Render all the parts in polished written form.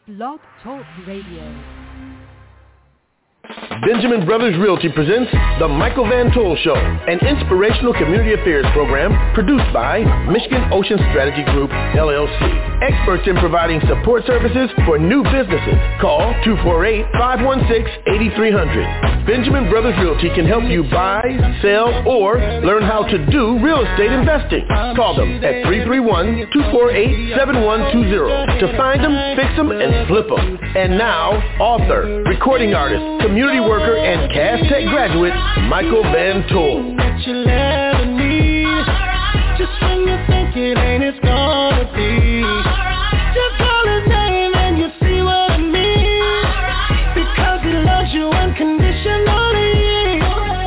Blog Talk Radio. Benjamin Brothers Realty presents The Michael Van Toll Show, an inspirational community affairs program produced by Michigan Ocean Strategy Group, LLC. Experts in providing support services for new businesses. Call 248-516-8300. Benjamin Brothers Realty can help you buy, sell, or learn how to do real estate investing. Call them at 331-248-7120 to find them, fix them, and flip them. And now, author, recording artist, community worker, and Cass Tech graduate, Michael Van Toll. Just when you think it ain't, it's gonna be. Just call his name and you see what I mean. Because he loves you unconditionally.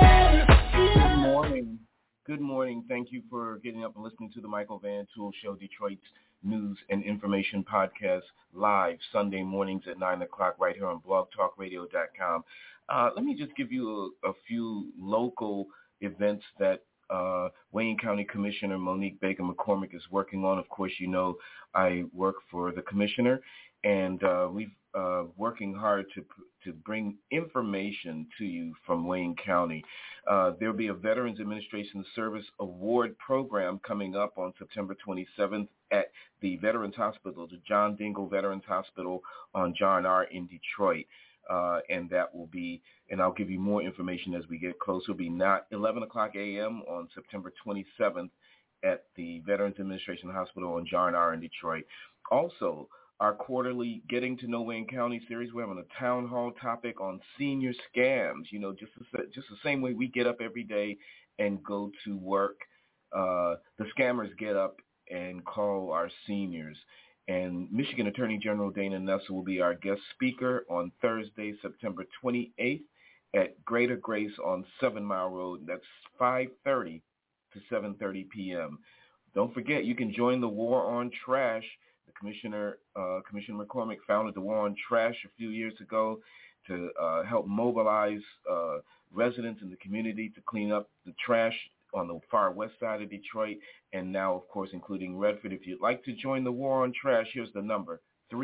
Good morning. Thank you for getting up and listening to the Michael Van Tool Show, Detroit's news and information podcast, live Sunday mornings at 9 o'clock right here on blogtalkradio.com. Let me just give you a few local events that Wayne County Commissioner Monique Baker McCormick is working on. Of course, you know I work for the commissioner, and we've working hard to bring information to you from Wayne County. There'll be a Veterans Administration Service Award program coming up on September 27th at the Veterans Hospital, the John Dingell Veterans Hospital on John R. in Detroit. And that will be, and I'll give you more information as we get closer. It'll be not 11 o'clock a.m. on September 27th at the Veterans Administration Hospital on John R. in Detroit. Also, our quarterly Getting to Know Wayne County series, we're having a town hall topic on senior scams. You know, just the same way we get up every day and go to work, the scammers get up and call our seniors. And Michigan Attorney General Dana Nessel will be our guest speaker on Thursday, September 28th at Greater Grace on 7 Mile Road. That's 5:30 to 7:30 p.m. Don't forget, you can join the War on Trash. The Commissioner McCormick founded the War on Trash a few years ago to help mobilize residents in the community to clean up the trash on the far west side of Detroit, and now, of course, including Redford. If you'd like to join the War on Trash, here's the number,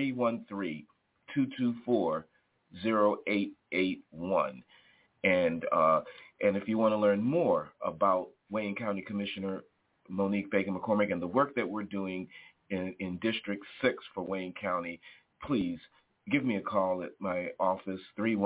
313-224-0881. And if you want to learn more about Wayne County Commissioner Monique Baker McCormick and the work that we're doing in District 6 for Wayne County, please give me a call at my office,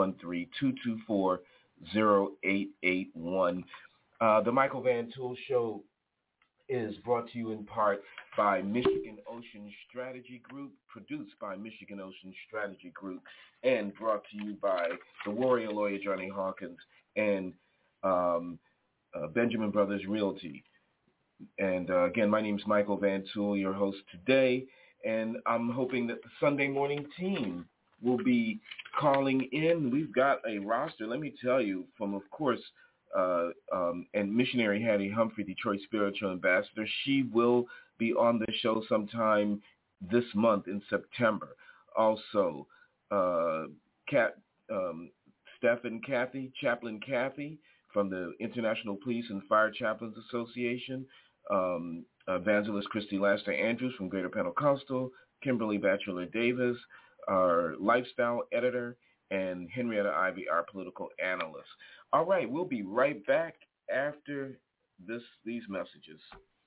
313-224-0881. The Michael Van Tool Show is brought to you in part by Michigan Ocean Strategy Group, produced by Michigan Ocean Strategy Group, and brought to you by the warrior lawyer Johnny Hawkins and Benjamin Brothers Realty. And again, my name is Michael Van Tool, your host today, and I'm hoping that the Sunday morning team will be calling in. We've got a roster, let me tell you, from, of course, and missionary Hattie Humphrey, Detroit Spiritual Ambassador. She will be on the show sometime this month in September. Also, Chaplain Kathy from the International Police and Fire Chaplains Association, Evangelist Christy Laster Andrews from Greater Pentecostal, Kimberly Batchelor Davis, our lifestyle editor, and Henrietta Ivy, our political analyst. All right, we'll be right back after these messages.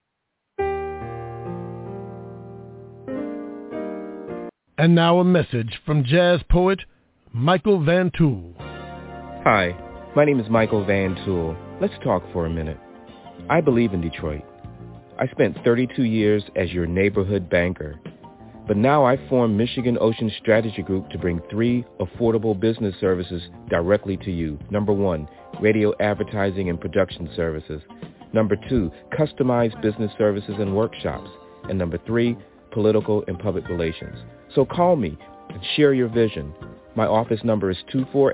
And now a message from jazz poet Michael Van Tool. Hi, my name is Michael Van Tool. Let's talk for a minute. I believe in Detroit. I spent 32 years as your neighborhood banker. But now I formed Michigan Ocean Strategy Group to bring 3 affordable business services directly to you. Number 1, radio advertising and production services. Number 2, customized business services and workshops. And number 3, political and public relations. So call me and share your vision. My office number is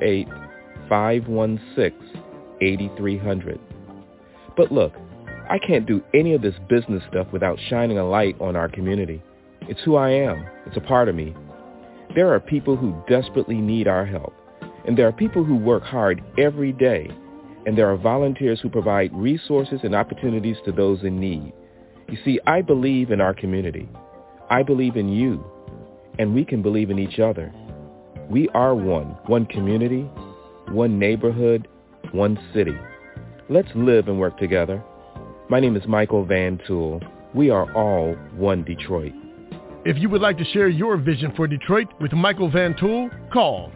248-516-8300. But look, I can't do any of this business stuff without shining a light on our community. It's who I am. It's a part of me. There are people who desperately need our help, and there are people who work hard every day, and there are volunteers who provide resources and opportunities to those in need. You see, I believe in our community. I believe in you. and we can believe in each other. We are one community, one neighborhood, one city. Let's live and work together. My name is Michael Van Tool. We are all one Detroit. If you would like to share your vision for Detroit with Michael Van Tool, call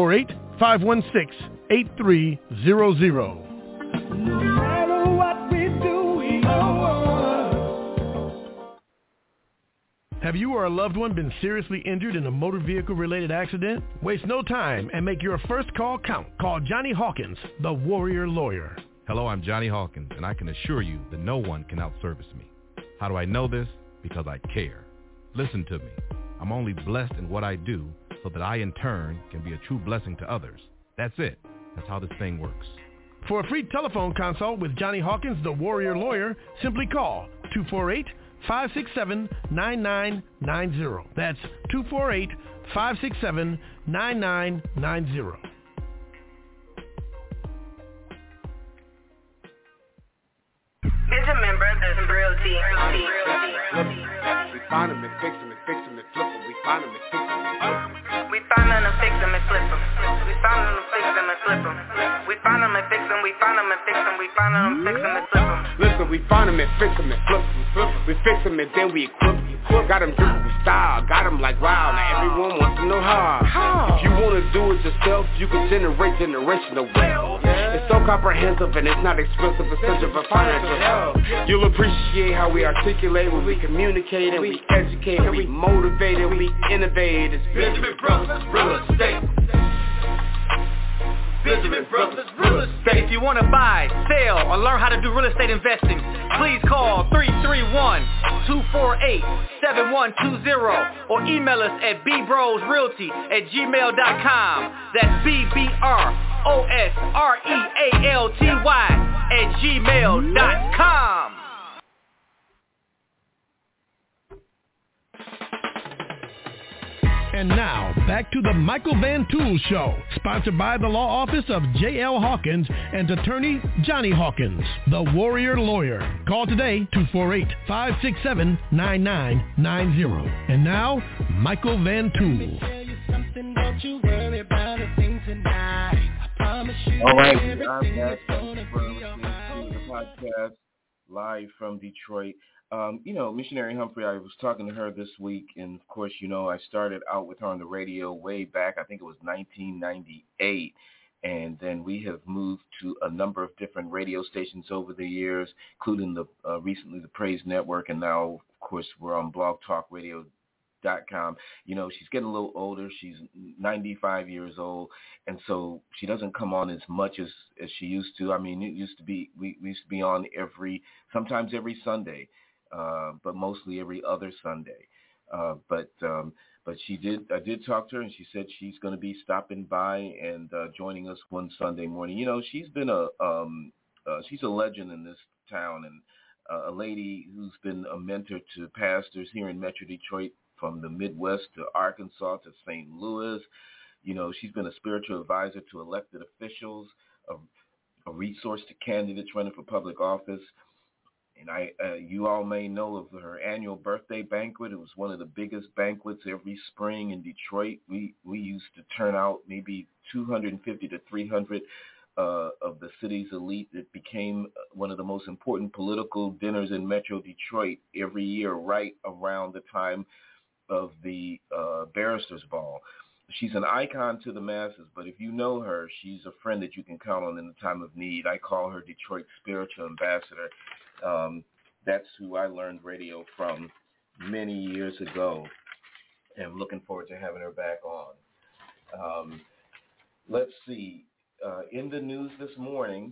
248-516-8300. No matter what we do, we are one. Have you or a loved one been seriously injured in a motor vehicle-related accident? Waste no time and make your first call count. Call Johnny Hawkins, the Warrior Lawyer. Hello, I'm Johnny Hawkins, and I can assure you that no one can outservice me. How do I know this? Because I care. Listen to me. I'm only blessed in what I do so that I, in turn, can be a true blessing to others. That's it. That's how this thing works. For a free telephone consult with Johnny Hawkins, the Warrior Lawyer, simply call 248-567-9990. That's 248-567-9990. Benjamin Brothers Realty. We find them and fix them and fix them and flip them. We find them and fix them and flip them. We find them and fix them and flip them. We find them and fix them and flip them. We find them and fix them. We find them and fix them. We find them and fix them and flip them. Listen, we find them and fix them and flip them. We fix them and then we equip them. Got them dripping with style. Got them like wow. Now everyone wants to know how. If you want to do it yourself, you can generate generational wealth. It's so comprehensive and it's not expensive. It's such a financial help. You'll appreciate how we articulate when we communicate and we educate and we motivate and we innovate. It's Benjamin Brothers Real Estate. Benjamin Brothers Real Estate. If you want to buy, sell, or learn how to do real estate investing, please call 331-248-7120 or email us at bbrosrealty@gmail.com. That's BBROSREALTY@gmail.com. And now, back to the Michael Van Tool Show, sponsored by the law office of J.L. Hawkins and attorney Johnny Hawkins, the Warrior Lawyer. Call today, 248-567-9990. And now, Michael Van Tool. All right, I'm back. Thanks for listening to the podcast live from Detroit. Missionary Humphrey, I was talking to her this week, and of course, I started out with her on the radio way back, I think it was 1998, and then we have moved to a number of different radio stations over the years, including recently the Praise Network, and now, of course, we're on blogtalkradio.com. She's getting a little older. She's 95 years old, and so she doesn't come on as much as she used to. I mean, it used to be, we used to be on sometimes every Sunday. But mostly every other Sunday. But I did talk to her, and she said she's going to be stopping by and joining us one Sunday morning. She's been she's a legend in this town, and a lady who's been a mentor to pastors here in Metro Detroit, from the Midwest to Arkansas to St. Louis. She's been a spiritual advisor to elected officials, a resource to candidates running for public office. And you all may know of her annual birthday banquet. It was one of the biggest banquets every spring in Detroit. We used to turn out maybe 250 to 300 of the city's elite. It became one of the most important political dinners in Metro Detroit every year, right around the time of the Barristers Ball. She's an icon to the masses, but if you know her, she's a friend that you can count on in the time of need. I call her Detroit's spiritual ambassador. That's who I learned radio from many years ago, and I'm looking forward to having her back on. Let's see. In the news this morning,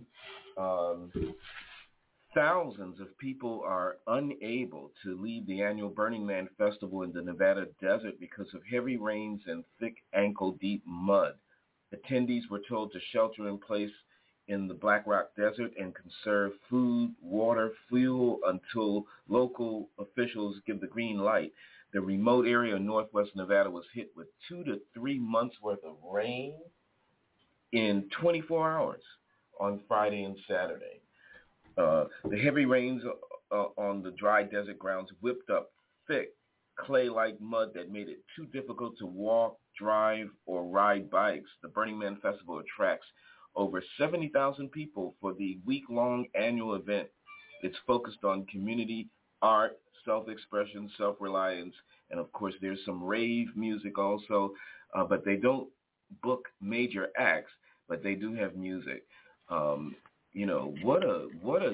thousands of people are unable to leave the annual Burning Man Festival in the Nevada desert because of heavy rains and thick ankle-deep mud. Attendees were told to shelter in place in the Black Rock Desert and conserve food, water, fuel until local officials give the green light. The remote area of northwest Nevada was hit with 2 to 3 months worth of rain in 24 hours on Friday and Saturday. The heavy rains on the dry desert grounds whipped up thick clay-like mud that made it too difficult to walk, drive, or ride bikes. The Burning Man Festival attracts over 70,000 people for the week-long annual event. It's focused on community, art, self-expression, self-reliance, and of course there's some rave music also, but they don't book major acts, but they do have music. What a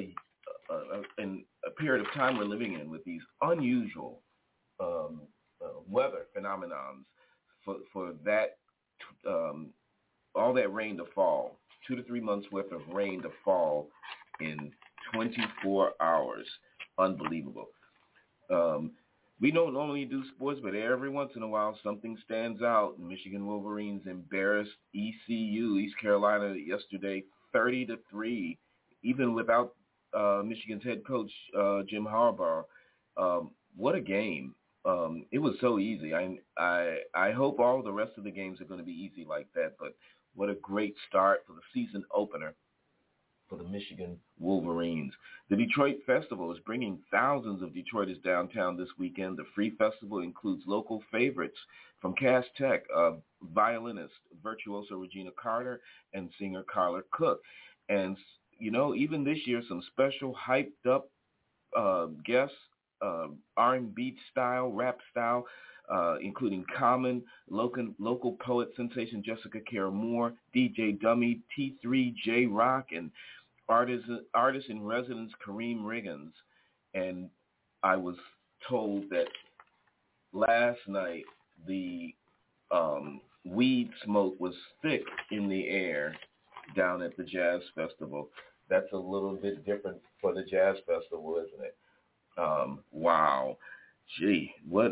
period of time we're living in with these unusual weather phenomenons for that all that rain to fall, 2 to 3 months worth of rain to fall in 24 hours. Unbelievable. We don't normally do sports, but every once in a while something stands out. Michigan Wolverines embarrassed ECU, East Carolina, yesterday, 30-3, even without Michigan's head coach, Jim Harbaugh. What a game. It was so easy. I hope all the rest of the games are going to be easy like that, but what a great start for the season opener for the Michigan Wolverines. The Detroit Festival is bringing thousands of Detroiters downtown this weekend. The free festival includes local favorites from Cass Tech, violinist virtuoso Regina Carter, and singer Carla Cook. And, even this year, some special hyped-up guests, R&B style, rap style, including Common, local poet sensation Jessica Care Moore, DJ Dummy, T3, J-Rock, and artist in residence Kareem Riggins. And I was told that last night the weed smoke was thick in the air down at the Jazz Festival. That's a little bit different for the Jazz Festival, isn't it? Wow. Gee, what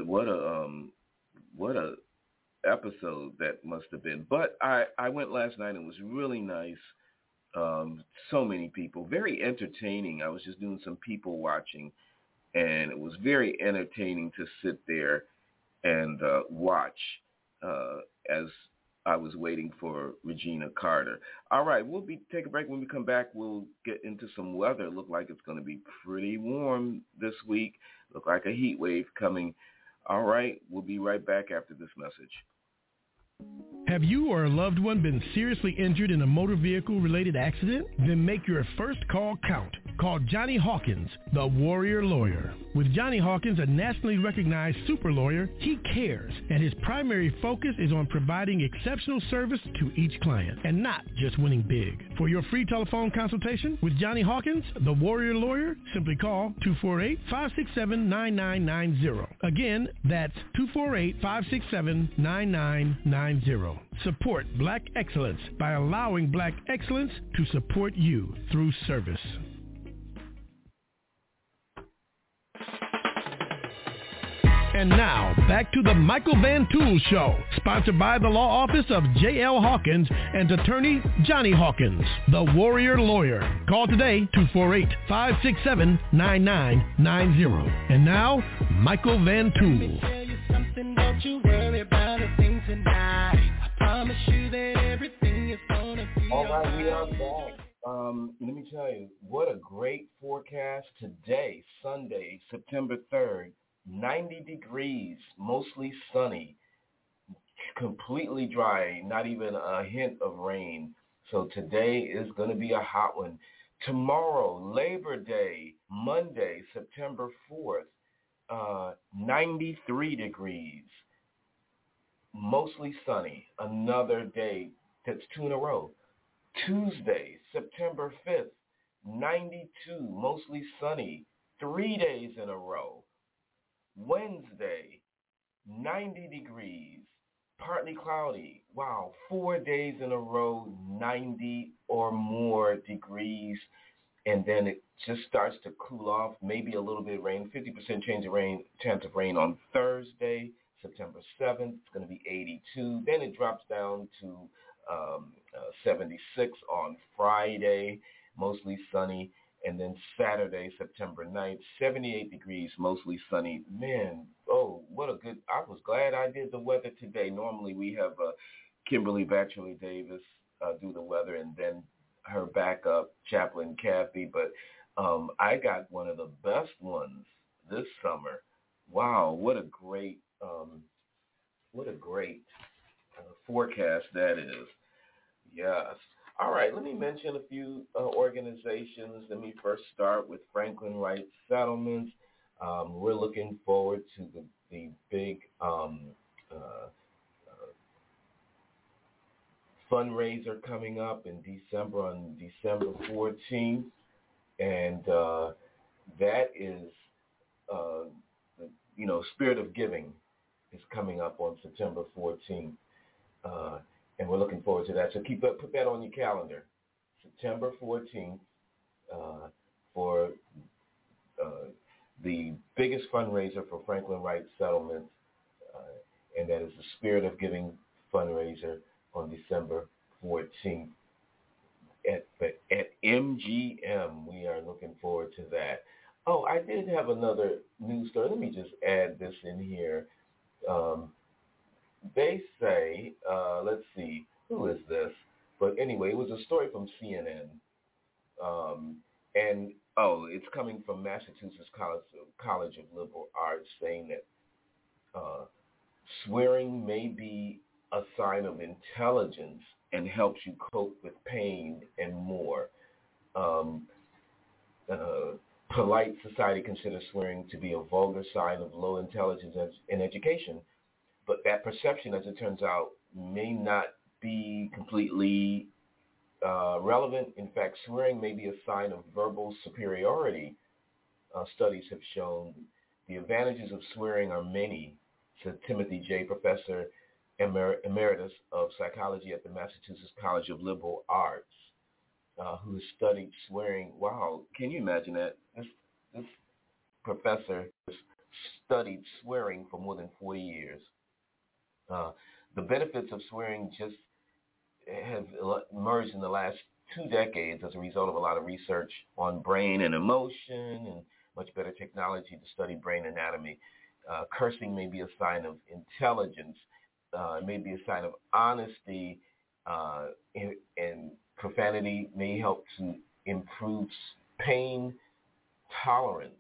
a episode that must have been. But I went last night and it was really nice. So many people, very entertaining. I was just doing some people watching, and it was very entertaining to sit there and watch as I was waiting for Regina Carter. All right, we'll take a break. When we come back, we'll get into some weather. Look like it's going to be pretty warm this week. Look like a heat wave coming. All right, we'll be right back after this message. Have you or a loved one been seriously injured in a motor vehicle-related accident? Then make your first call count. Call Johnny Hawkins, the Warrior Lawyer. With Johnny Hawkins, a nationally recognized super lawyer, he cares, and his primary focus is on providing exceptional service to each client, and not just winning big. For your free telephone consultation with Johnny Hawkins, the Warrior Lawyer, simply call 248-567-9990. Again, that's 248-567-9990. Support Black excellence by allowing Black excellence to support you through service. And now, back to the Michael Van Tool Show, sponsored by the law office of J.L. Hawkins and attorney Johnny Hawkins, the Warrior Lawyer. Call today, 248-567-9990. And now, Michael Van Tool. Let me tell you something, don't you worry about a thing tonight. I promise you that everything is gonna be all right. We are back. Let me tell you, what a great forecast today, Sunday, September 3rd. 90 degrees, mostly sunny, completely dry, not even a hint of rain. So today is going to be a hot one. Tomorrow, Labor Day, Monday, September 4th, 93 degrees, mostly sunny. Another day, that's 2 in a row. Tuesday, September 5th, 92, mostly sunny, 3 days in a row. Wednesday, 90 degrees, partly cloudy. Wow, 4 days in a row, 90 or more degrees. And then it just starts to cool off, maybe a little bit of rain, 50% chance of rain on Thursday, September 7th. It's going to be 82. Then it drops down to 76 on Friday, mostly sunny. And then Saturday, September 9th, 78 degrees, mostly sunny. Man, what a good, I was glad I did the weather today. Normally we have Kimberly Batchelor Davis do the weather and then her backup, Chaplain Kathy. But I got one of the best ones this summer Wow, what a great forecast that is. Yes. All right, let me mention a few organizations. Let me first start with Franklin Wright Settlements. We're looking forward to the big fundraiser coming up in December, on December 14th, and that is, Spirit of Giving is coming up on September 14th, and we're looking forward to that. So put that on your calendar, September 14th, for the biggest fundraiser for Franklin Wright Settlement, and that is the Spirit of Giving fundraiser on December 14th at MGM. We are looking forward to that. Oh, I did have another news story. Let me just add this in here. They say, let's see, who is this? But anyway, it was a story from CNN. And it's coming from Massachusetts College of Liberal Arts, saying that swearing may be a sign of intelligence and helps you cope with pain and more. Polite society considers swearing to be a vulgar sign of low intelligence in education, but that perception, as it turns out, may not be completely relevant. In fact, swearing may be a sign of verbal superiority. Studies have shown the advantages of swearing are many, said Timothy J., Professor Emeritus of Psychology at the Massachusetts College of Liberal Arts, who has studied swearing. Wow, can you imagine that? This professor has studied swearing for more than 40 years. The benefits of swearing just have emerged in the last 2 decades as a result of a lot of research on brain and emotion and much better technology to study brain anatomy. Cursing may be a sign of intelligence. It may be a sign of honesty, and profanity may help to improve pain tolerance.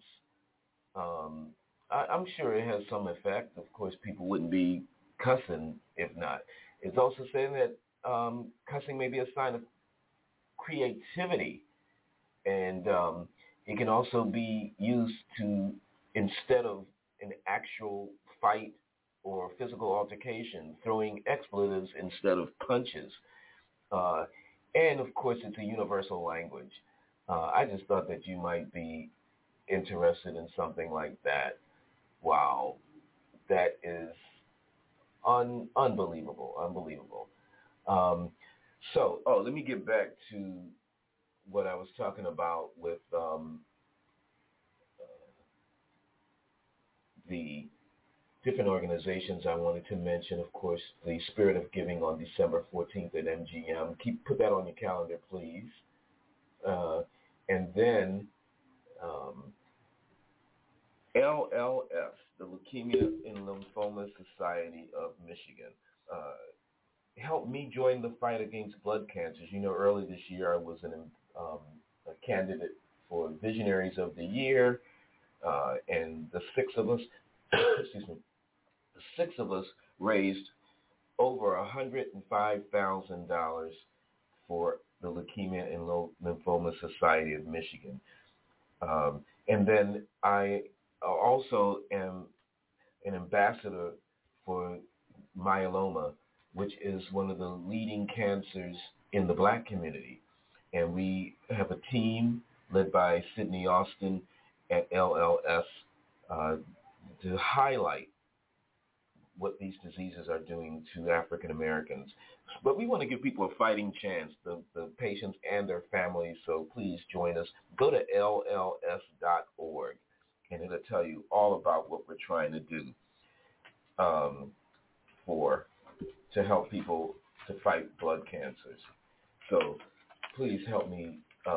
I'm sure it has some effect. Of course, people wouldn't be cussing if not. It's also saying that cussing may be a sign of creativity, and it can also be used to, instead of an actual fight or physical altercation, throwing expletives instead of punches. And, of course, it's a universal language. I just thought that you might be interested in something like that. Wow. That is unbelievable. Let me get back to what I was talking about with the different organizations I wanted to mention. Of course, the Spirit of Giving on December 14th at MGM. Put that on your calendar, please. And then LLS, the Leukemia and Lymphoma Society of Michigan. Help me join the fight against blood cancers. You know, early this year I was a candidate for Visionaries of the Year, and the 6 of us, the 6 of us raised over $105,000 for the Leukemia and Lymphoma Society of Michigan. And then I also am an ambassador for myeloma, which is one of the leading cancers in the Black community. And we have a team led by Sydney Austin at LLS to highlight what these diseases are doing to African Americans. But we want to give people a fighting chance, the patients and their families, so please join us. Go to lls.org, and it'll tell you all about what we're trying to do to help people to fight blood cancers. So please help me,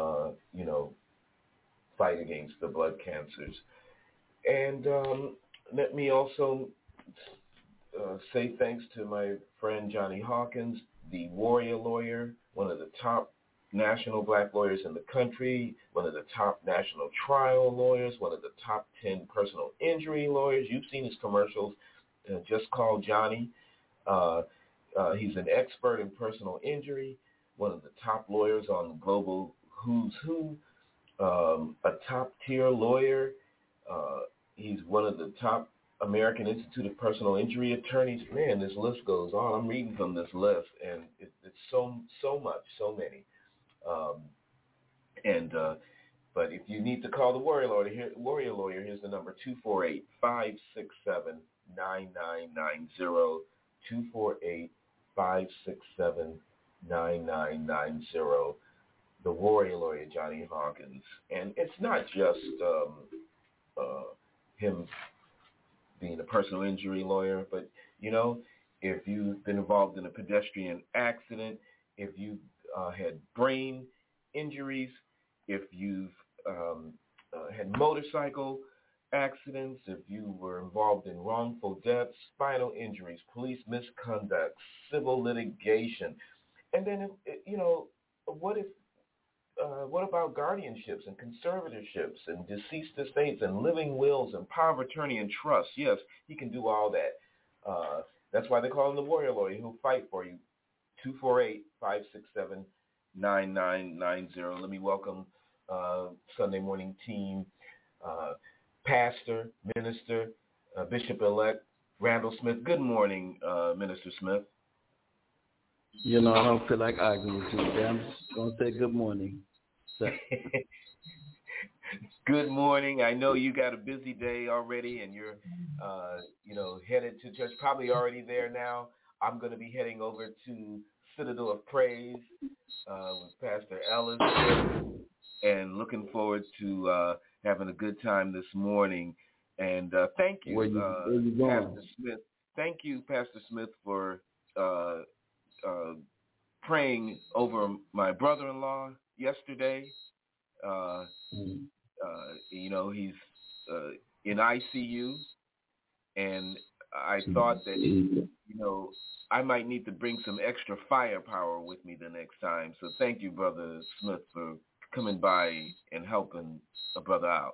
fight against the blood cancers. And let me also say thanks to my friend Johnny Hawkins, the Warrior Lawyer, one of the top national black lawyers in the country, one of the top national trial lawyers, one of the top 10 personal injury lawyers. You've seen his commercials. Just call Johnny. He's an expert in personal injury, one of the top lawyers on Global Who's Who, a top-tier lawyer. He's one of the top American Institute of Personal Injury attorneys. Man, this list goes on. I'm reading from this list, and it's so much, so many. But if you need to call the Warrior Lawyer, here's the number, 248-567-9990, 248-567-9990. The Warrior Lawyer, Johnny Hawkins. And it's not just him being a personal injury lawyer, but, you know, if you've been involved in a pedestrian accident, if you've had brain injuries, if you've had motorcycle accidents, if you were involved in wrongful deaths, spinal injuries, police misconduct, civil litigation, and then, what about guardianships and conservatorships and deceased estates and living wills and power of attorney and trust? Yes, he can do all that. That's why they call him the Warrior Lawyer. He'll fight for you. 248-567-9990. Let me welcome Sunday morning team, Pastor, Minister, Bishop-elect Randall Smith. Good morning, Minister Smith. You know, I don't feel like arguing with you today. I'm just going to say good morning. Good morning. I know you got a busy day already, and you're, headed to church, probably already there now. I'm going to be heading over to Citadel of Praise with Pastor Ellis, and looking forward to having a good time this morning. And thank you, where you Pastor Smith. Thank you, Pastor Smith, for praying over my brother-in-law yesterday. He's in ICU, and I thought that, I might need to bring some extra firepower with me the next time. So thank you, Brother Smith, for coming by and helping a brother out.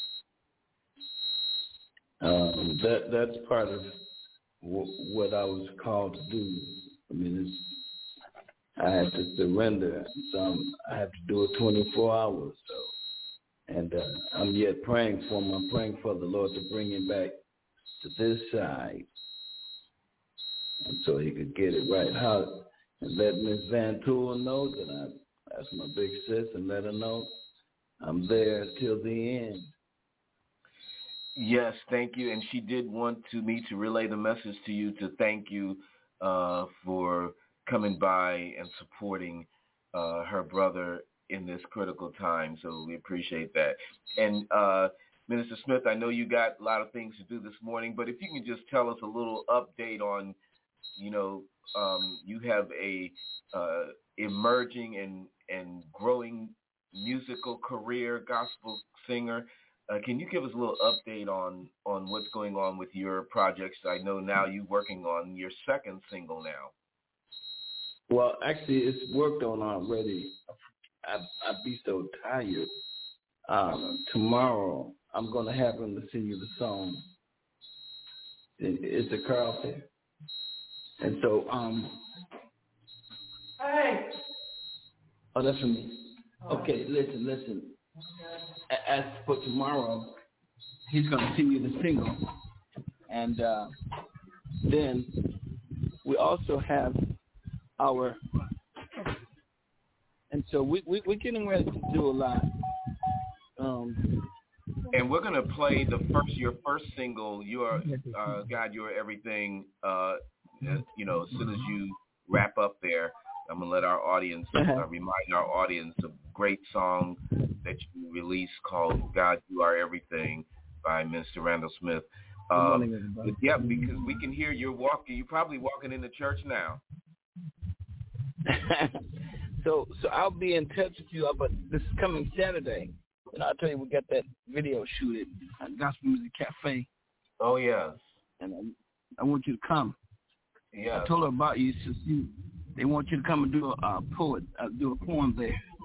That's part of what I was called to do. I mean, I had to surrender. I have to do it 24 hours. So, and I'm yet praying for him. I'm praying for the Lord to bring him back to this side, and so he could get it right. And let Ms. Van Tool know that that's my big sis, and let her know I'm there till the end. Yes, thank you. And she did want me to relay the message to you to thank you for coming by and supporting her brother in this critical time. So we appreciate that. And Minister Smith, I know you got a lot of things to do this morning, but if you can just tell us a little update on, you have a emerging and growing musical career, gospel singer. Can you give us a little update on what's going on with your projects? I know now you're working on your second single now. Well, actually, it's worked on already. I'd be so tired. Tomorrow, I'm going to have him to sing you the song. It's a Carl there. And so, hey! Oh, that's for me. Okay, listen. As for tomorrow, he's going to sing you the single. And then we also have and so we're getting ready to do a lot. And we're going to play your first single, God, You're Everything, as soon as you wrap up there. I'm going to let our audience, remind our audience of a great song that you released called God, You Are Everything by Mr. Randall Smith. Because we can hear you're probably walking into church now. So I'll be in touch with you, but this is coming Saturday. And I'll tell you, we got that video shoot at Gospel Music Cafe. Oh, yes. And I want you to come. Yeah. I told her about you. They want you to come and do a poem there.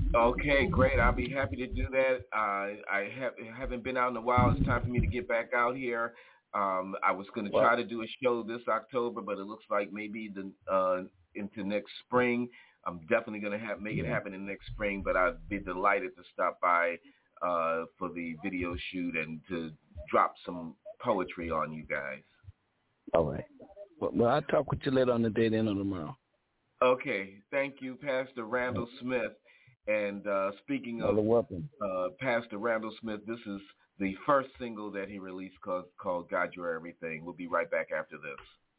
Okay, great. I'll be happy to do that. I haven't been out in a while. It's time for me to get back out here. I was going to try to do a show this October, but it looks like maybe into next spring. I'm definitely going to make it happen in next spring, but I'd be delighted to stop by for the video shoot and to drop some poetry on you guys. All right. Well, I'll talk with you later on the day then or tomorrow. Okay. Thank you, Pastor Randall Smith. And speaking of Pastor Randall Smith, this is the first single that he released called God You're Everything. We'll be right back after this.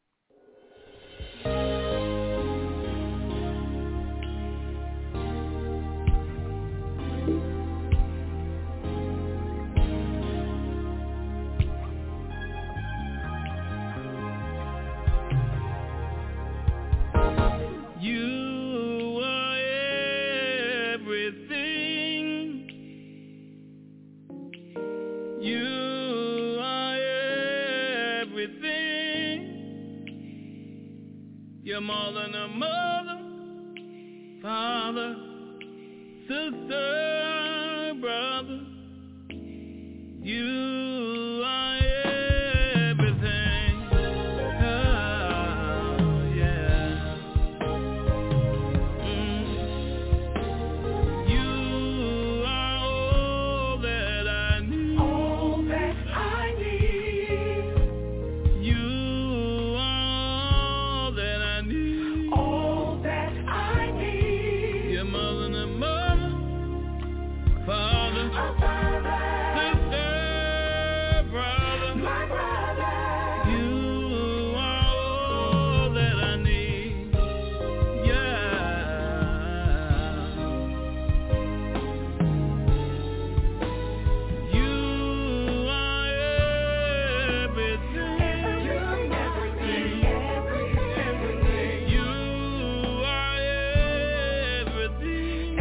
You're more than a mother, father, sister, brother. You are everything. Oh, yeah. You are all that I need. All that I need. You are all that I need. All that I need. You're more than a mother, father, sister, brother, my brother. You are all that I need. Yeah. You are everything. Everything. You are everything.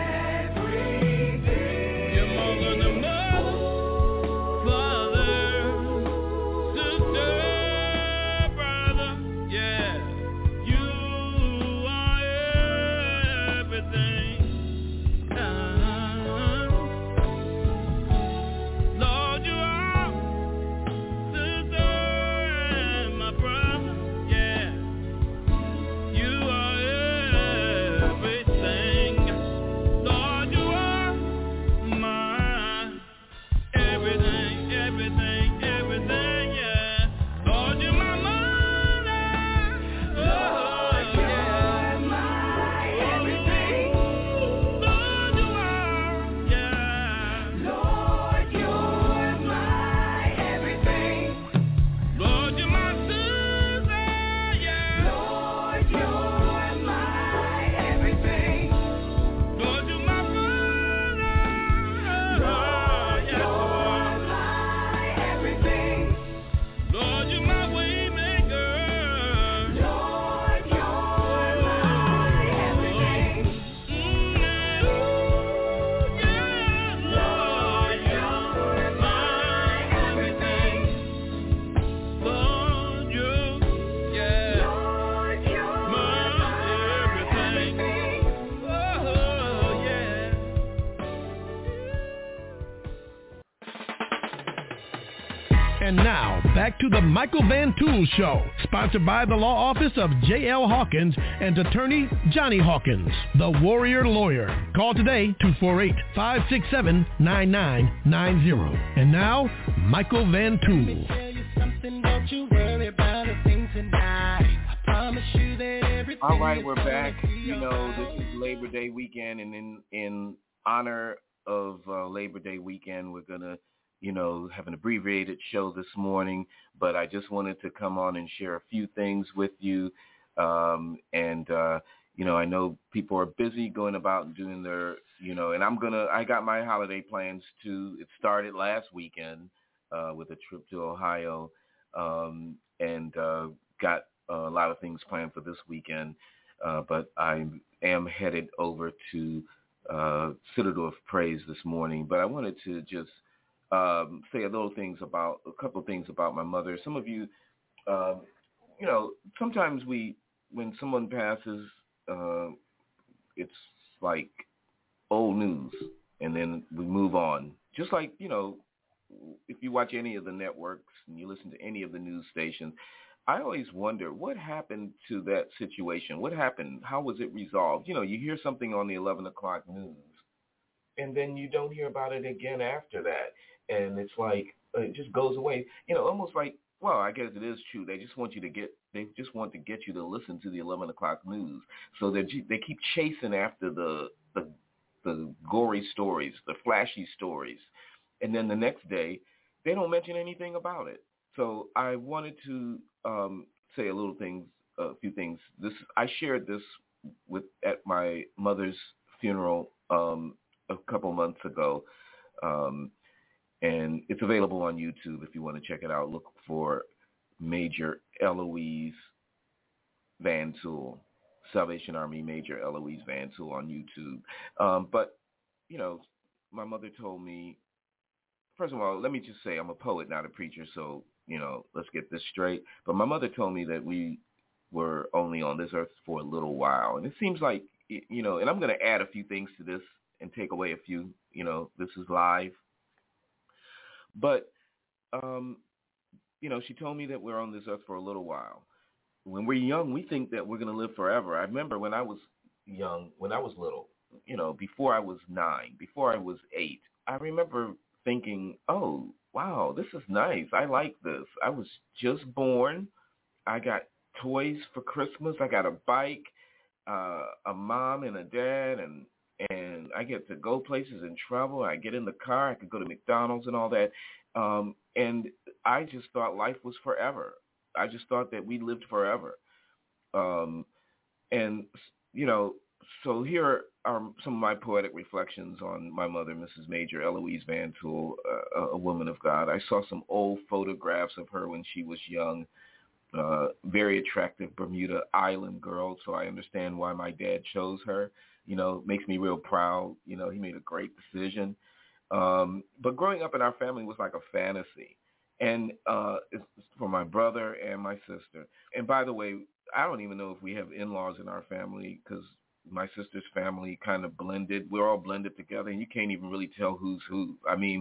You're more than a mother, father, sister, brother. Yeah. You are everything. Lord, you are sister and my brother. Yeah. You are everything. Lord, you are my everything, everything, everything, yeah. Lord, you're my mother. Lord, you're my everything. Lord, you are, yeah. Lord, you're my everything. Lord, you're my sister, yeah. Lord, you're my everything. Lord, you're my brother. Lord, you're my everything. Lord, you're my way maker. Lord, you're my everything. Yeah. Lord, you're my everything. Lord, you, yeah. Lord, you're my everything. Oh, yeah. And now, back to the Michael Van Tool Show, sponsored by the law office of J.L. Hawkins and attorney Johnny Hawkins, the Warrior Lawyer. Call today, 248-567-9990. And now, Michael Van Tool. Tell you something, don't you worry about a thing tonight. I promise you that everything. All right, is we're gonna back. be You know, alright. this is Labor Day weekend, and in honor of Labor Day weekend, we're going to, have an abbreviated show this morning, but I just wanted to come on and share a few things with you. I know people are busy going about and doing their, and I got my holiday plans too. It started last weekend with a trip to Ohio, and got a lot of things planned for this weekend. But I am headed over to Citadel of Praise this morning. But I wanted to just say a couple of things about my mother. Some of you, sometimes when someone passes, it's like old news, and then we move on. Just like, you know, if you watch any of the networks and you listen to any of the news stations, I always wonder what happened to that situation. What happened? How was it resolved? You know, you hear something on the 11 o'clock news, and then you don't hear about it again after that. And it's like, it just goes away. You know, almost like, well, I guess it is true. They just want to get you to listen to the 11 o'clock news. So they keep chasing after the gory stories, the flashy stories. And then the next day, they don't mention anything about it. So I wanted to say a few things. I shared this at my mother's funeral a couple months ago, and it's available on YouTube if you want to check it out. Look for Major Eloise Van Tool, Salvation Army Major Eloise Van Tool on YouTube. But, you know, my mother told me, first of all, let me just say I'm a poet, not a preacher, so, you know, let's get this straight. But my mother told me that we were only on this earth for a little while. And it seems like, you know, and I'm going to add a few things to this and take away a few, you know, this is live. But, you know, she told me that we're on this earth for a little while. When we're young, we think that we're going to live forever. I remember when I was young, when I was little, you know, before I was 9, before I was 8, I remember thinking, oh, wow, this is nice. I like this. I was just born. I got toys for Christmas. I got a bike, a mom and a dad, and I get to go places and travel. I get in the car. I could go to McDonald's and all that. And I just thought life was forever. I just thought that we lived forever. And, you know, so here are some of my poetic reflections on my mother, Mrs. Major Eloise Van Tool, a woman of God. I saw some old photographs of her when she was young, very attractive Bermuda Island girl, so I understand why my dad chose her. You know, makes me real proud. You know, he made a great decision. But growing up in our family was like a fantasy. And it's for my brother and my sister. And by the way, I don't even know if we have in-laws in our family because my sister's family kind of blended. We're all blended together, and you can't even really tell who's who. I mean,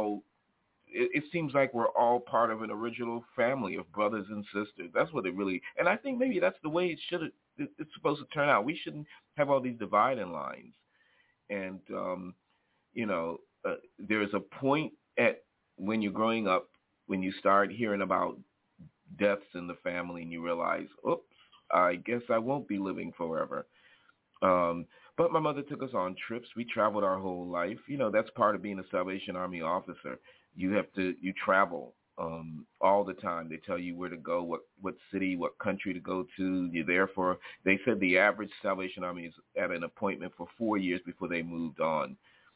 it seems like we're all part of an original family of brothers and sisters. That's what it really, and I think maybe that's the way it's supposed to turn out. We shouldn't have all these dividing lines. And, you know, there's a point when you're growing up, when you start hearing about deaths in the family and you realize, oops, I guess I won't be living forever. But my mother took us on trips. We traveled our whole life. You know, that's part of being a Salvation Army officer. You travel all the time. They tell you where to go, what city, what country to go to. You're there they said the average Salvation Army is at an appointment for 4 years before they moved on.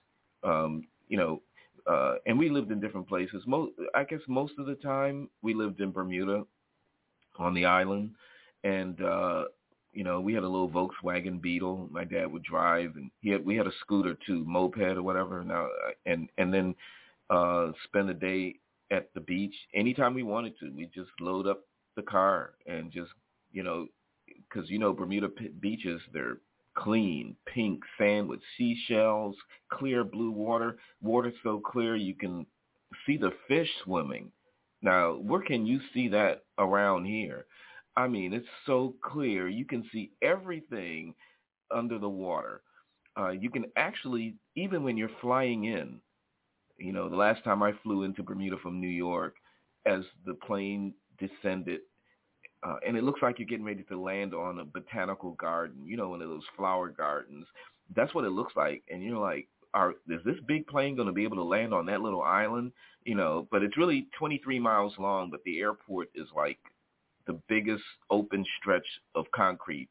You know, and we lived in different places. I guess most of the time we lived in Bermuda on the island. And, you know, we had a little Volkswagen Beetle my dad would drive. And we had a scooter too, moped or whatever. Now, and then spend a day at the beach anytime we wanted to. We just load up the car and just, you know, because, you know, Bermuda beaches, they're clean, pink sand with seashells, clear blue water so clear you can see the fish swimming. Now, where can you see that around here? I mean, it's so clear. You can see everything under the water. You can actually, even when you're flying in, you know, the last time I flew into Bermuda from New York, as the plane descended, and it looks like you're getting ready to land on a botanical garden, you know, one of those flower gardens. That's what it looks like. And you're like, is this big plane going to be able to land on that little island? You know, but it's really 23 miles long, but the airport is like the biggest open stretch of concrete.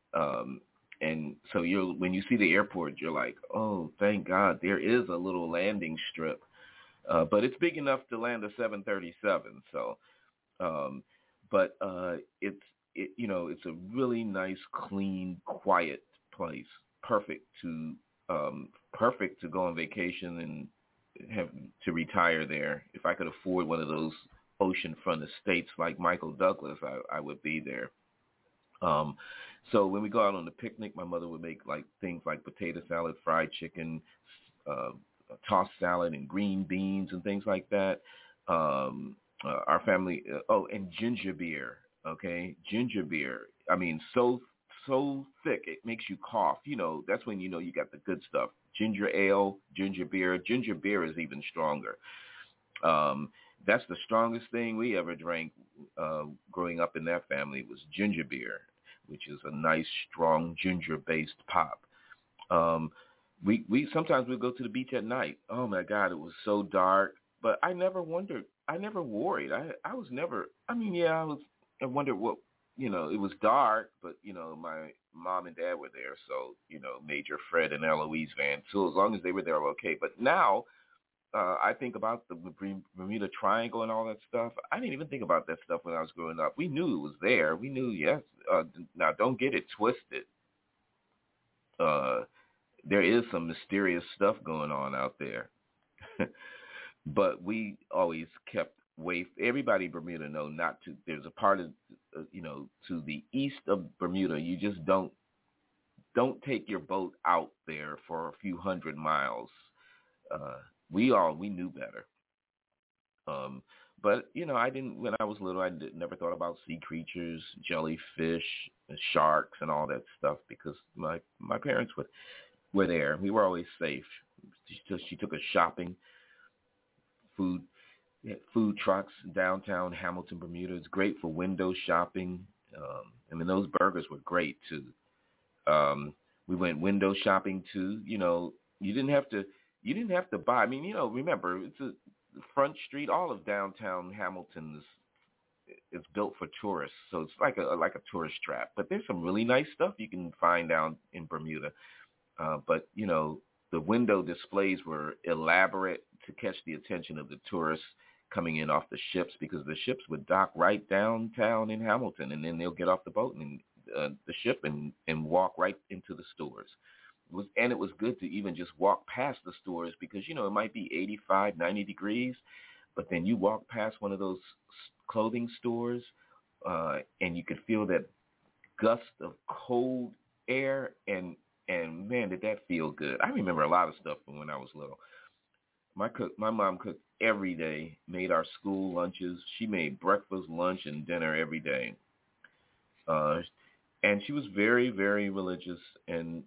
And so when you see the airport, you're like, oh, thank God, there is a little landing strip. But it's big enough to land a 737. So, but you know, it's a really nice, clean, quiet place. Perfect to go on vacation and have to retire there. If I could afford one of those oceanfront estates like Michael Douglas, I would be there. So when we go out on the picnic, my mother would make like things like potato salad, fried chicken, tossed salad, and green beans and things like that. Our family, and ginger beer. Okay, ginger beer. I mean, so thick it makes you cough. You know, that's when you know you got the good stuff. Ginger ale, ginger beer. Ginger beer is even stronger. That's the strongest thing we ever drank growing up in that family was ginger beer, which is a nice, strong ginger-based pop. We sometimes we'd go to the beach at night. Oh my God, it was so dark, but I never wondered. I never worried. I was never. I mean, yeah, I wondered what. You know, it was dark, but you know, my mom and dad were there, so you know, Major Fred and Eloise Van Tul. As long as they were there, I'm okay. But now, I think about the Bermuda Triangle and all that stuff. I didn't even think about that stuff when I was growing up. We knew it was there. We knew, yes. Now, don't get it twisted. There is some mysterious stuff going on out there. But we always kept everybody in Bermuda know not to. There's a part of, to the east of Bermuda, you just don't take your boat out there for a few hundred miles. We knew better. But, you know, when I was little, I never thought about sea creatures, jellyfish, and sharks, and all that stuff because my parents were there. We were always safe. She took us shopping, food trucks, downtown Hamilton, Bermuda. It's great for window shopping. I mean, those burgers were great, too. We went window shopping, too. You know, you didn't have to buy. I mean, you know, remember, it's a Front Street, all of downtown Hamilton is built for tourists, so it's like a tourist trap. But there's some really nice stuff you can find down in Bermuda. But you know, the window displays were elaborate to catch the attention of the tourists coming in off the ships, because the ships would dock right downtown in Hamilton, and then they'll get off the boat and the ship and walk right into the stores. It was good to even just walk past the stores because, you know, it might be 85, 90 degrees, but then you walk past one of those clothing stores and you could feel that gust of cold air and man, did that feel good. I remember a lot of stuff from when I was little. My mom cooked every day, made our school lunches. She made breakfast, lunch, and dinner every day. And she was very, very religious and,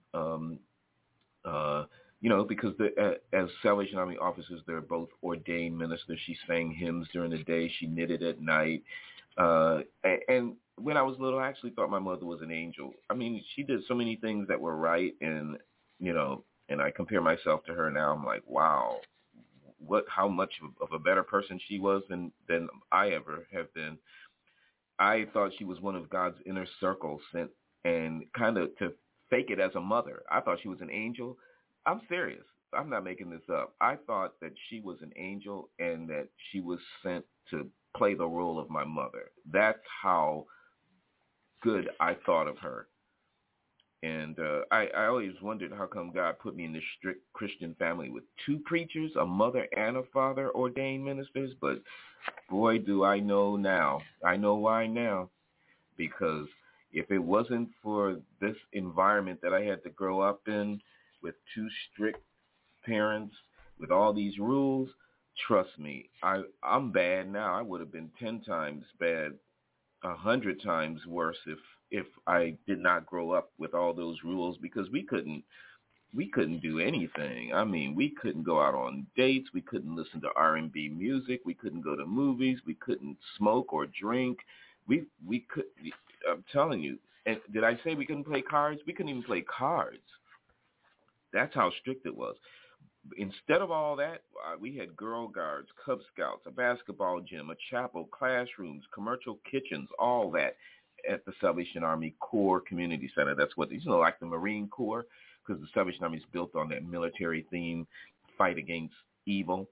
you know, because as Salvation Army officers, they're both ordained ministers. She sang hymns during the day. She knitted at night. And when I was little, I actually thought my mother was an angel. I mean, she did so many things that were right. And, you know, and I compare myself to her now. I'm like, wow, how much of a better person she was than I ever have been. I thought she was one of God's inner circle sent and kind of to fake it as a mother. I thought she was an angel. I'm serious. I'm not making this up. I thought that she was an angel and that she was sent to play the role of my mother. That's how good I thought of her. And I always wondered how come God put me in this strict Christian family with two preachers, a mother and a father, ordained ministers. But boy, do I know now. I know why now. Because if it wasn't for this environment that I had to grow up in with two strict parents, with all these rules, trust me, I'm bad now. I would have been 10 times bad, 100 times worse if I did not grow up with all those rules, because we couldn't do anything. I mean, we couldn't go out on dates. We couldn't listen to R&B music. We couldn't go to movies. We couldn't smoke or drink. We could. I'm telling you. And did I say we couldn't play cards? We couldn't even play cards. That's how strict it was. Instead of all that, we had Girl Guards, Cub Scouts, a basketball gym, a chapel, classrooms, commercial kitchens, all that at the Salvation Army Corps Community Center. That's what, you know, like the Marine Corps, because the Salvation Army is built on that military theme, fight against evil.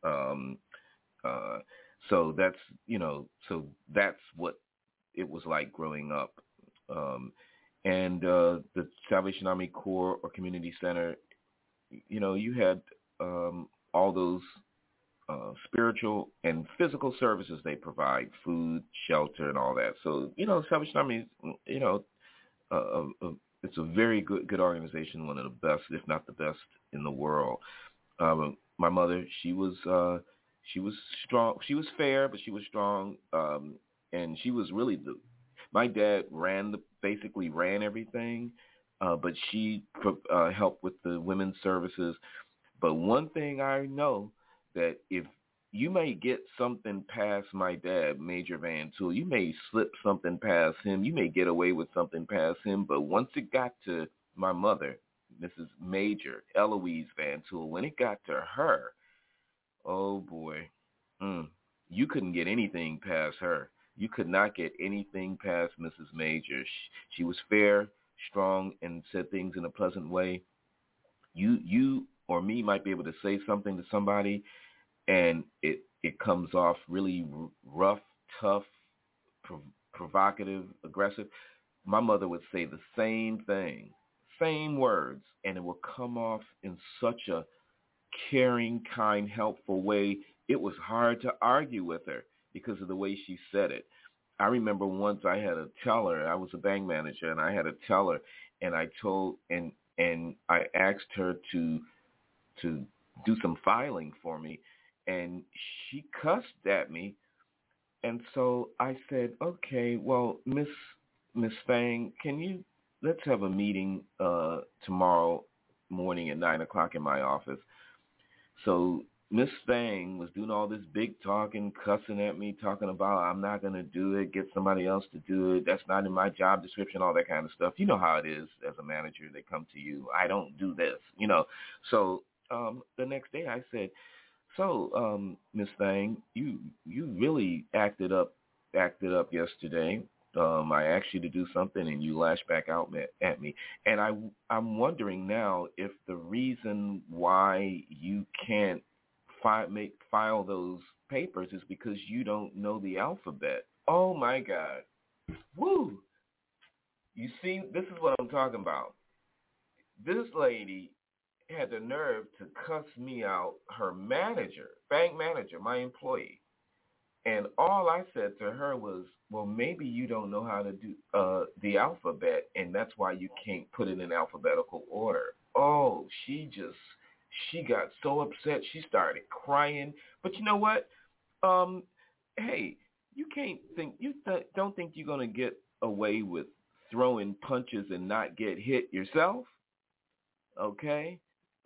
So that's, you know, so that's what it was like growing up. And the Salvation Army Corps or Community Center, you know, you had all those spiritual and physical services they provide, food, shelter, and all that. So, you know, Salvation Army, you know, it's a very good organization, one of the best, if not the best, in the world. My mother, she was strong. She was fair, but she was strong, and she was really my dad basically ran everything, but she helped with the women's services. But one thing I know, that if you may get something past my dad, Major Van Tool, you may slip something past him, you may get away with something past him, but once it got to my mother, Mrs. Major Eloise Van Tool, when it got to her, oh boy, you couldn't get anything past her. You could not get anything past Mrs. Major. She was fair, strong, and said things in a pleasant way. You or me might be able to say something to somebody, and it comes off really rough, tough, provocative, aggressive. My mother would say the same thing, same words, and it will come off in such a caring, kind, helpful way. It was hard to argue with her because of the way she said it. I remember once I had a teller. I was a bank manager, and I had a teller, and I told and I asked her to do some filing for me, and she cussed at me. And so I said, okay, well, Miss Fang, let's have a meeting tomorrow morning at 9:00 in my office. So Miss Fang was doing all this big talking, cussing at me, talking about I'm not going to do it, get somebody else to do it, that's not in my job description, all that kind of stuff. You know how it is as a manager. They come to you, I don't do this, So the next day I said, so Miss Fang, you really acted up yesterday. I asked you to do something and you lashed back out at me. And I'm wondering now if the reason why you can't file those papers is because you don't know the alphabet. Oh my God. Woo. You see, this is what I'm talking about. This lady had the nerve to cuss me out, her manager, bank manager, my employee. And all I said to her was, well, maybe you don't know how to do the alphabet, and that's why you can't put it in alphabetical order. Oh, she got so upset. She started crying. But you know what? Hey, you don't think you're going to get away with throwing punches and not get hit yourself? Okay?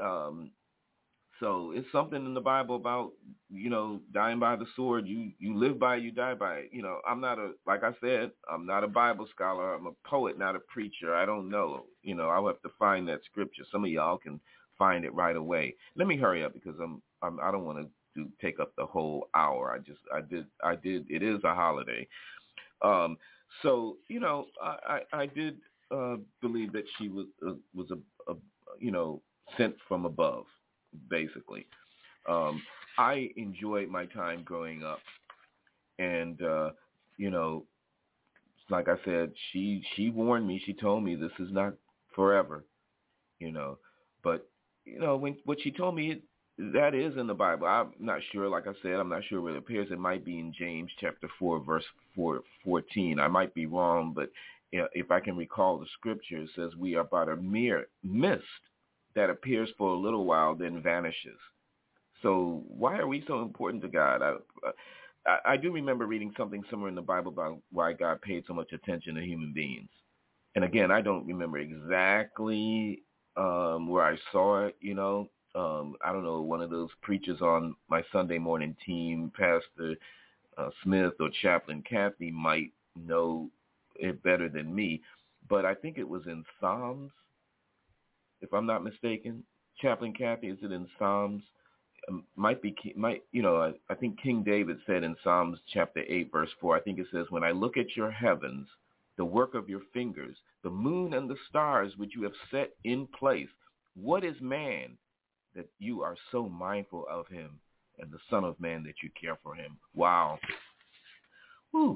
So it's something in the Bible about, dying by the sword. You live by it, you die by it. Like I said, I'm not a Bible scholar. I'm a poet, not a preacher. I don't know. I'll have to find that scripture. Some of y'all can find it right away. Let me hurry up because I don't want to take up the whole hour. I did. It is a holiday. So, I did believe that she was sent from above. Basically, I enjoyed my time growing up, and like I said, she warned me. She told me this is not forever, But what she told me, that is in the Bible. I'm not sure. Like I said, I'm not sure where it appears. It might be in James chapter 4, verse 14. I might be wrong, but if I can recall the scripture, it says we are but a mere mist that appears for a little while, then vanishes. So why are we so important to God? I do remember reading something somewhere in the Bible about why God paid so much attention to human beings. And again, I don't remember exactly where I saw it, I don't know, one of those preachers on my Sunday morning team, Pastor Smith or Chaplain Kathy, might know it better than me. But I think it was in Psalms, if I'm not mistaken. Chaplain Kathy, is it in Psalms? I think King David said in Psalms chapter 8, verse 4, I think it says, when I look at your heavens, the work of your fingers, the moon and the stars which you have set in place, what is man that you are so mindful of him, and the Son of Man that you care for him? Wow. Whew.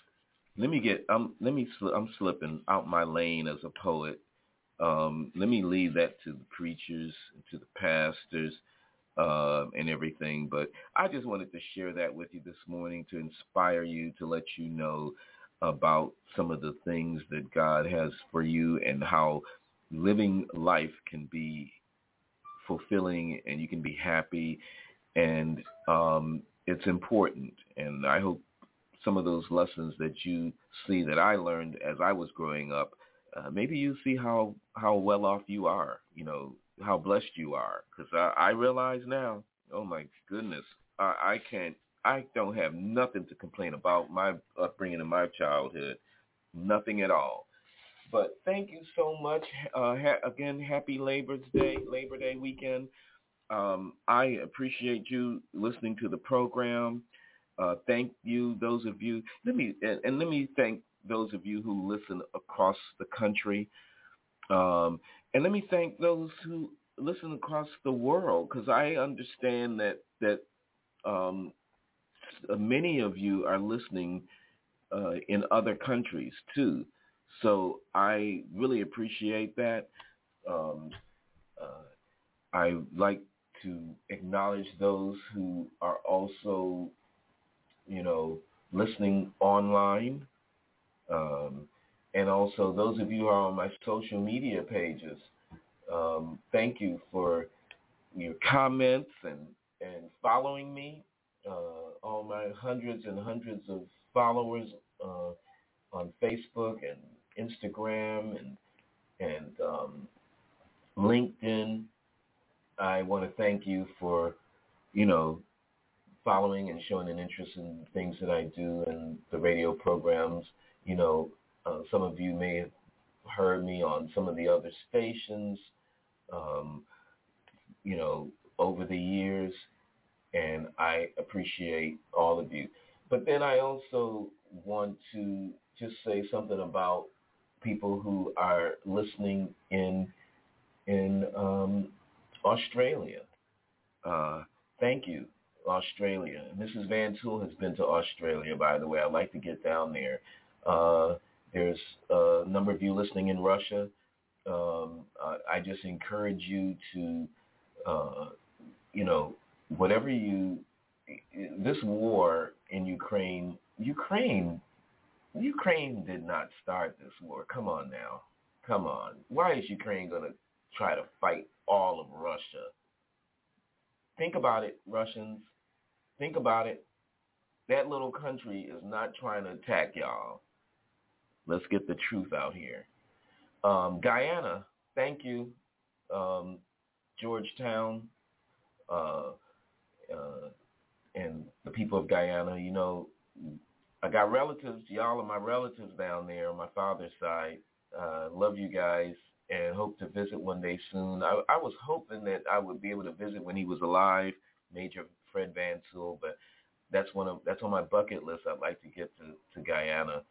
I'm slipping out my lane as a poet. Let me leave that to the preachers, to the pastors, and everything. But I just wanted to share that with you this morning to inspire you, to let you know about some of the things that God has for you and how living life can be fulfilling and you can be happy, and it's important. And I hope some of those lessons that you see that I learned as I was growing up, maybe you see how well off you are, how blessed you are. Because I realize now, oh my goodness, I don't have nothing to complain about my upbringing in my childhood, nothing at all. But thank you so much. Again, happy Labor Day weekend. I appreciate you listening to the program. Thank you, those of you. Let me thank those of you who listen across the country, and let me thank those who listen across the world, because I understand that many of you are listening in other countries too. So I really appreciate that. I like to acknowledge those who are also, listening online, and also those of you who are on my social media pages. Thank you for your comments and following me. All my hundreds and hundreds of followers on Facebook and Instagram and LinkedIn. I want to thank you for, following and showing an interest in things that I do and the radio programs. Some of you may have heard me on some of the other stations, over the years, and I appreciate all of you. But then I also want to just say something about people who are listening in Australia. Thank you, Australia. Mrs. Van Tool has been to Australia, by the way. I'd like to get down there. There's a number of you listening in Russia. I just encourage you to, whatever this war in Ukraine did not start this war. Come on now. Come on. Why is Ukraine going to try to fight all of Russia? Think about it, Russians. Think about it. That little country is not trying to attack y'all. Let's get the truth out here. Guyana, thank you. Georgetown, and the people of Guyana, I got relatives. Y'all are my relatives down there on my father's side. Love you guys and hope to visit one day soon. I was hoping that I would be able to visit when he was alive, Major Fred Van Tool, but that's on my bucket list. I'd like to get to Guyana.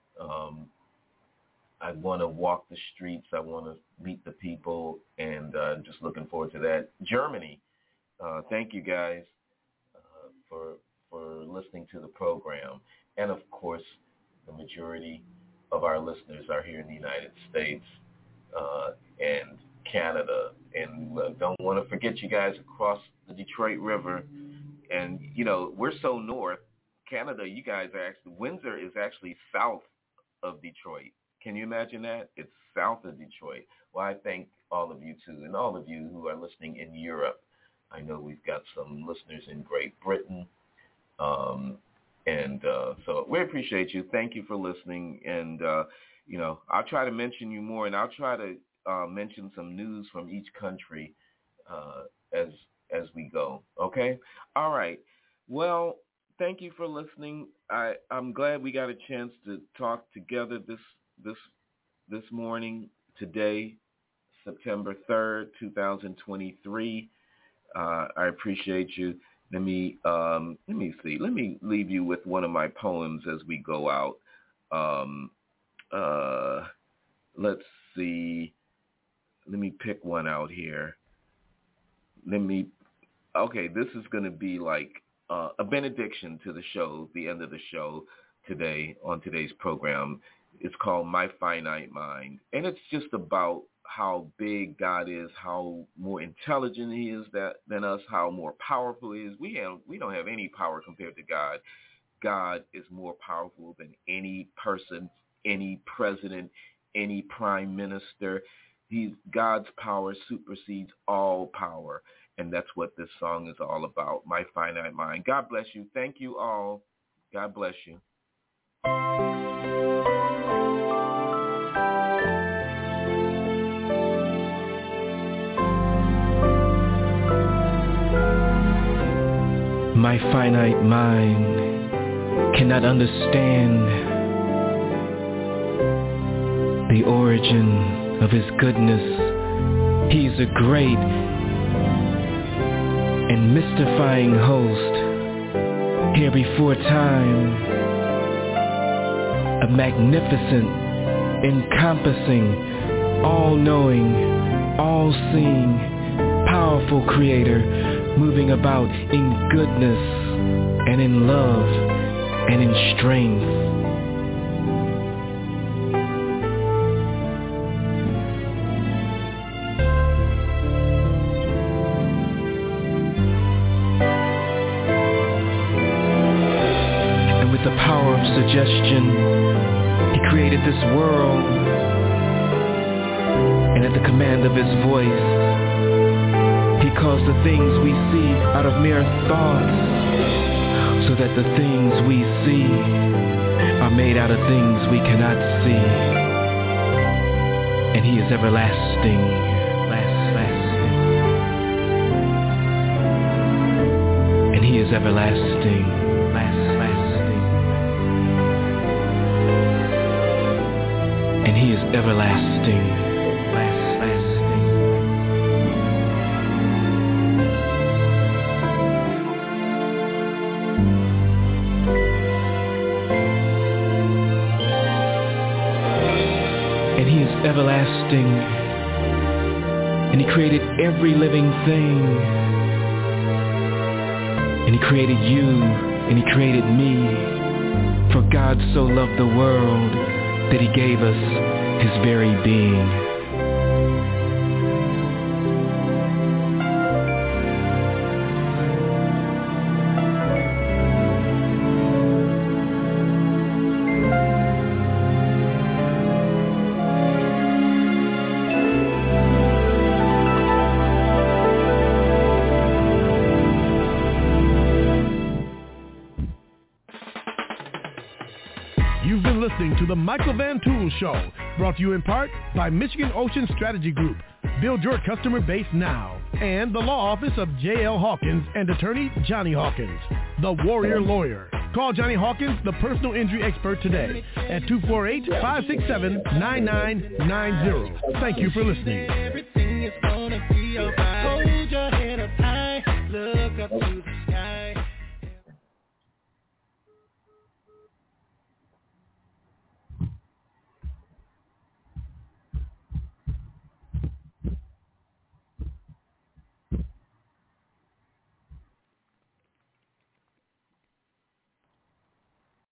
I want to walk the streets. I want to meet the people, and just looking forward to that. Germany, thank you guys for listening to the program. And, of course, the majority of our listeners are here in the United States and Canada. And don't want to forget you guys across the Detroit River. And, we're so north. Canada, you guys are actually, Windsor is actually south of Detroit. Can you imagine that? It's south of Detroit. Well, I thank all of you, too, and all of you who are listening in Europe. I know we've got some listeners in Great Britain. So we appreciate you. Thank you for listening. And, I'll try to mention you more, and I'll try to mention some news from each country as we go. Okay? All right. Well, thank you for listening. I'm glad we got a chance to talk together this morning, today, September 3rd, 2023. I appreciate you. Let me see. Let me leave you with one of my poems as we go out. Let's see. Let me pick one out here. Okay, this is going to be like a benediction to the show, the end of the show today on today's program. It's called My Finite Mind. And it's just about how big God is, how more intelligent he is than us, how more powerful he is. We don't have any power compared to God. God is more powerful than any person, any president, any prime minister. God's power supersedes all power. And that's what this song is all about, My Finite Mind. God bless you. Thank you all. God bless you. My finite mind cannot understand the origin of his goodness. He's a great and mystifying host here before time, a magnificent, encompassing, all-knowing, all-seeing, powerful creator, moving about in goodness and in love and in strength. And with the power of suggestion, he created this world, and at the command of his voice, he caused the things we see out of mere thoughts, so that the things we see are made out of things we cannot see. And he is everlasting, and he is everlasting, and he is everlasting. Everlasting, and he created every living thing, and he created you, and he created me, for God so loved the world that he gave us his very being. To the Michael Van Tool Show, brought to you in part by Michigan Ocean Strategy Group. Build your customer base now. And the law office of J.L. Hawkins and attorney Johnny Hawkins, the Warrior Lawyer. Call Johnny Hawkins, the personal injury expert, today at 248-567-9990. Thank you for listening. Everything is gonna be alright. Hold your head.